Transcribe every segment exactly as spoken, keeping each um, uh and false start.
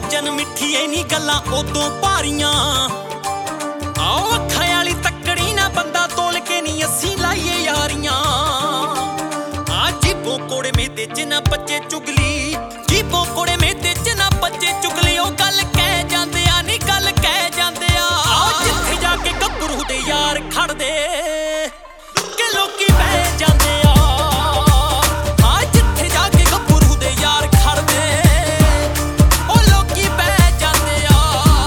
ਬਚਨ ਮਿੱਠੀਏ ਨੀ ਗੱਲਾਂ ਉਦੋਂ ਭਾਰੀਆਂ। ਆਓ ਅੱਖਾਂ ਵਾਲੀ ਤੱਕੜੀ ਨਾ ਬੰਦਾ ਤੋਲ ਕੇ ਨੀ ਅਸੀਂ ਲਾਈਏ ਯਾਰੀਆਂ। ਆ ਜੀਬੋਂ ਕੋੜੇ ਮੇਦੇ ਚ ਨਾ ਬੱਚੇ ਚੁਗਲੀ, ਜੀਬੋਂ ਕੋੜੇ ਮੇਦੇ ਚ ਨਾ ਬੱਚੇ ਚੁਗਲੀ। ਉਹ ਗੱਲ ਕਹਿ ਜਾਂਦੇ ਆ ਨੀ ਗੱਲ ਕਹਿ ਜਾਂਦੇ ਆ। ਆਓ ਜਿੱਥੇ ਜਾ ਕੇ ਗੱਭਰੂ ਦੇ ਯਾਰ ਖੜਦੇ ਕਿ ਲੋਕੀ ਬਹਿ ਜਾਂਦੇ ਆ। ਆ ਜਿੱਥੇ ਜਾ ਕੇ ਗੱਭਰੂ ਦੇ ਯਾਰ ਖੜਦੇ ਉਹ ਲੋਕੀ ਬਹਿ ਜਾਂਦੇ ਆ।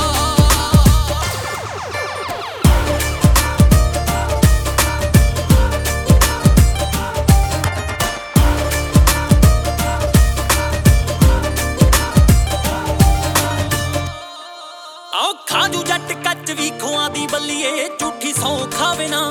ਆਓ ਖਾਜੂ ਜੱਟ ਕੱਚ ਵੀ ਖੋਆਂ ਦੀ ਬੱਲੀਏ, ਝੂਠੀ ਸੌ ਖਾਵੇ ਨਾ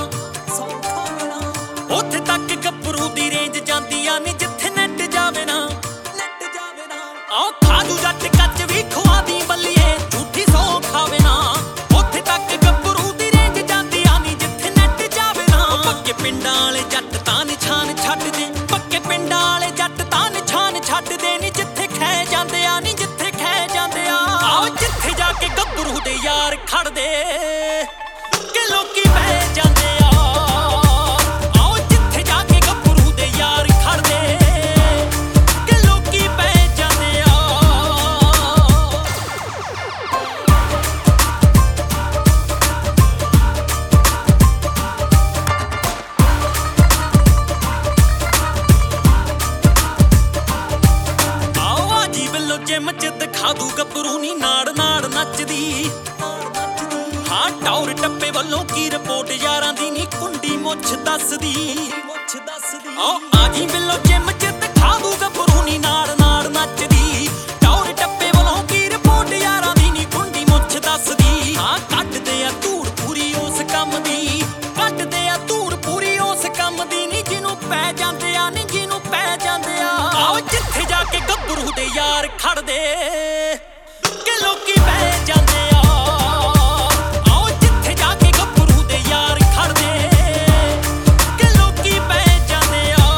ਉੱਥੇ ਤੱਕ ਗੱਭਰੂ ਦੀ ਰੇਂਜ ਜਾਂਦੀ ਆ ਨੀ ਜਿੱਥੇ ਨੈਟ ਜਾਵੇ ਨਾ। ਆਓ ਖਾਜੂ ਜੱਟ ਕੱਚ ਵੀ ਖੋਆਂ ਦੀ ਬੱਲੀਏ, ਝੂਠੀ ਸੌ ਖਾਵੇ ਨਾ ਉੱਥੇ ਤੱਕ ਗੱਭਰੂ ਦੀ ਰੇਂਜ ਜਾਂਦੀ ਆ ਨੀ ਜਿੱਥੇ ਨੈਟ ਜਾਵੇ ਨਾ। ਪੱਕੇ ਪਿੰਡਾਂ ਵਾਲੇ ਜੱਟ ਤਾਂ ਨਿਸ਼ਾਨ ਛੱਡਦੇ, ਪੱਕੇ ਪਿੰਡਾਂ ਵਾਲੇ ਜੱਟ ਤਾਂ ਨਿਸ਼ਾਨ ਛੱਡਦੇ ਨੀ ਜਿੱਥੇ ਖਹਿ ਜਾਂਦੇ ਆ ਨੀ ਜਿੱਥੇ ਖਹਿ ਜਾਂਦੇ ਆ। ਆਓ ਜਿੱਥੇ ਜਾ ਕੇ ਗੱਭਰੂ ਦੇ ਯਾਰ ਖੜਦੇ ਕਿ ਲੋਕੀ ਬਹਿ ਜਾਂਦੇ ਆ। ਆਓ ਜਿੱਥੇ ਜਾ ਕੇ ਗੱਭਰੂ ਦੇ ਯਾਰ ਖੜਦੇ ਕਿ ਲੋਕੀ ਬਹਿ ਜਾਂਦੇ ਆ। ਆਓ ਆ ਜੀ ਵੱਲੋਂ ਜਿਮ ਚ ਦਿਖਾ ਦੂ ਗੱਭਰੂ ਨੀ ਨਾੜ ਨਾੜ ਨੱਚਦੀ। ਹਾਂ ਟੌਰ ਟੱਪੇ ਵੱਲੋਂ ਕੀ ਰਿਪੋਰਟ ਯਾਰਾਂ ਦੀ ਨੀ ਕੁੰਡੀ ਮੁੱਛ ਦੱਸਦੀ। ਆਓ ਆ ਜੀ ਵੱਲੋਂ ਜਿਮ ਚ ਦਿਖਾ ਦੂ ਗੱਭਰੂ ਨੀ ਨਾੜ ਨਾੜ ਨੱਚਦੀ। ਟੌਰ ਟੱਪੇ ਵੱਲੋਂ ਕੀ ਰਿਪੋਰਟ ਯਾਰਾਂ ਦੀ ਨੀ ਕੁੰਡੀ ਮੁੱਛ ਦੱਸਦੀ। ਹਾਂ ਕੱਢਦੇ ਆ ਧੂੜ ਪੂਰੀ ਉਸ ਕੰਮ ਦੀ, ਕੱਢਦੇ ਆ ਧੂੜ ਪੂਰੀ ਉਸ ਕੰਮ ਦੀ ਨੀ ਜਿਹਨੂੰ ਪੈ ਜਾਂਦੇ ਆ ਨੀ ਜਿਹਨੂੰ ਪੈ ਜਾਂਦੇ ਆ। ਆਓ ਜਿੱਥੇ ਜਾ ਕੇ ਗੱਭਰੂ ਦੇ ਯਾਰ ਖੜਦੇ ਕਿ ਲੋਕੀ ਬਹਿ ਜਾਂਦੇ ਆ। ਆਓ ਜਿੱਥੇ ਜਾ ਕੇ ਗੱਭਰੂ ਦੇ ਯਾਰ ਖੜਦੇ ਕਿ ਲੋਕੀ ਬਹਿ ਜਾਂਦੇ ਆ।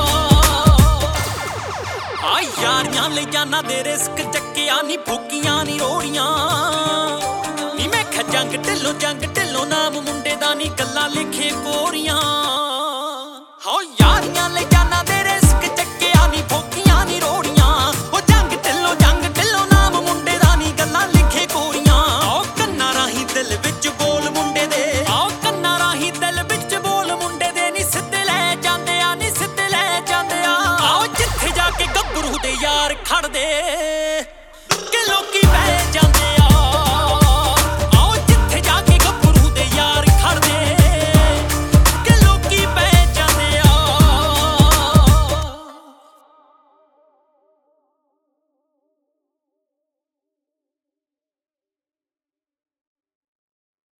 ਆ ਯਾਰੀਆਂ ਲਈ ਜਾਨਾਂ ਦੇ ਰਿਸਕ ਚੱਕਿਆ ਨੀ ਫੂਕੀਆਂ ਨੀ ਰੋੜੀਆਂ ਨੀ। ਮੈਂ ਕਿਹਾ ਜੰਗ ਢਿੱਲੋਂ ਜੰਗ ਢਿੱਲੋਂ ਨਾਮ ਮੁੰਡੇ ਦਾ ਨੀ ਗੱਲਾਂ ਲਿਖੇ ਕੋਰੀਆਂ। ਹੋ ਯਾਰੀਆਂ ਲਈ ਜਾਨਾਂ ਦੇ ਰਿਸਕ ਚੱਕਿਆ ਨੀ ਫੂਕੀਆਂ ਨੀ ਰੋੜੀਆਂ। ਉਹ ਜੰਗ ਢਿੱਲੋਂ ਜੰਗ ਢਿੱਲੋਂ ਨਾਮ ਮੁੰਡੇ ਦਾ ਨੀ ਗੱਲਾਂ ਲਿਖੇ ਕੋਰੀਆਂ। ਆਓ ਕੰਨਾਂ ਰਾਹੀਂ ਦਿਲ ਵਿੱਚ ਬੋਲ ਮੁੰਡੇ ਦੇ, ਆਓ ਕੰਨਾਂ ਰਾਹੀਂ ਦਿਲ ਵਿੱਚ ਬੋਲ ਮੁੰਡੇ ਦੇ ਨੀ ਸਿੱਧੇ ਲੈ ਜਾਂਦੇ ਆ ਨੀ ਸਿੱਧੇ ਲੈ ਜਾਂਦੇ ਆ। ਆਓ ਜਿੱਥੇ ਜਾ ਕੇ ਗੱਭਰੂ ਦੇ ਯਾਰ ਖੜਦੇ